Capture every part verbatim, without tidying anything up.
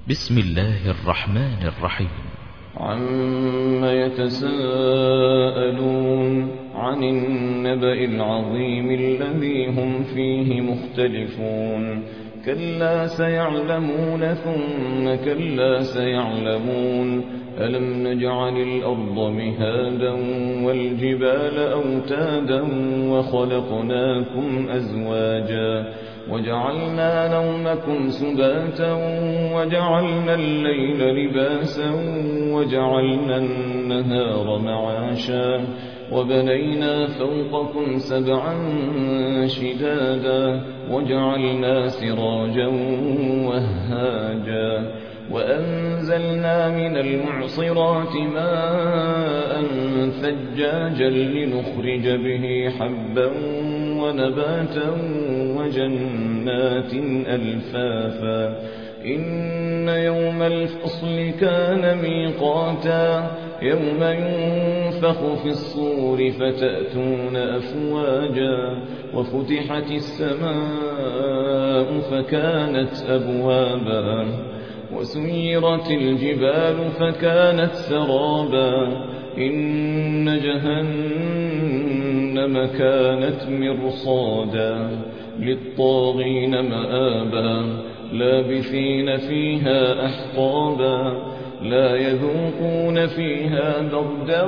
بسم الله الرحمن الرحيم. عم يتساءلون عن النبأ العظيم الذي هم فيه مختلفون كلا سيعلمون ثم كلا سيعلمون ألم نجعل الأرض مهادا والجبال أوتادا وخلقناكم أزواجا وجعلنا نومكم سباتا وجعلنا الليل لباسا وجعلنا النهار معاشا وبنينا فوقكم سبعا شدادا وجعلنا سراجا وهاجا وأنزلنا من المعصرات ماء ثجاجا لنخرج به حبا ونباتا وجنات ألفافا إن يوم الفصل كان ميقاتا يوم ينفخ في الصور فتأتون أفواجا وفتحت السماء فكانت أبوابا وسيرت الجبال فكانت سرابا إن جهنم كانت مرصادا للطاغين مآبا لابثين فيها أحقابا لا يذوقون فيها بردا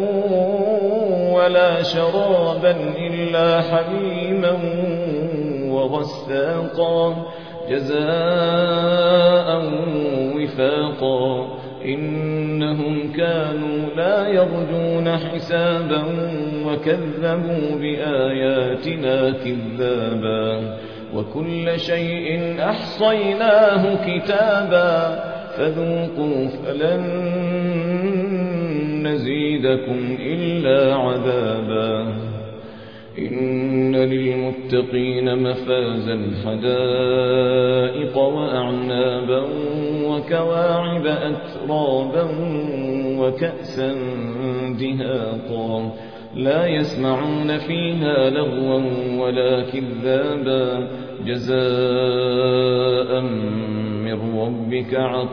ولا شرابا إلا حميما وغساقا جزاء وفاقا إنهم كانوا لا يرجون حسابا وكذبوا بآياتنا كذابا وكل شيء أحصيناه كتابا فذوقوا فلن نزيدكم إلا عذابا إن للمتقين مفازا حدائق وأعنابا وكواعب أترابا وكأسا دهاقا لا يسمعون فيها لغوا ولا كذابا جزاء من ربك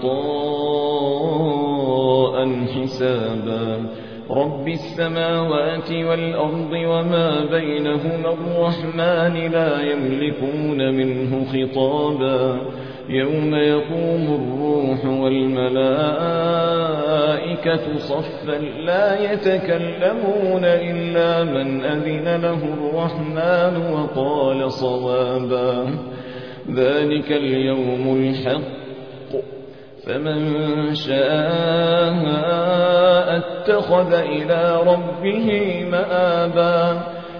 عطاء حسابا رب السماوات والأرض وما بينهما الرحمن لا يملكون منه خطابا يوم يقوم الروح والملائكة صفا لا يتكلمون إلا من أذن له الرحمن وقال صوابا ذلك اليوم الحق فمن شاء اتخذ إلى ربه مآبا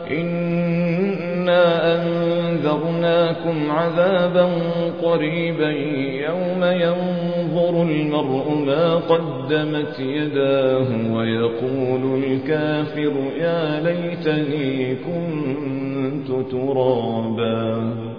إنا أنذرناكم عذابا قريبا يوم ينظر المرء ما قدمت يداه ويقول الكافر يا ليتني كنت ترابا.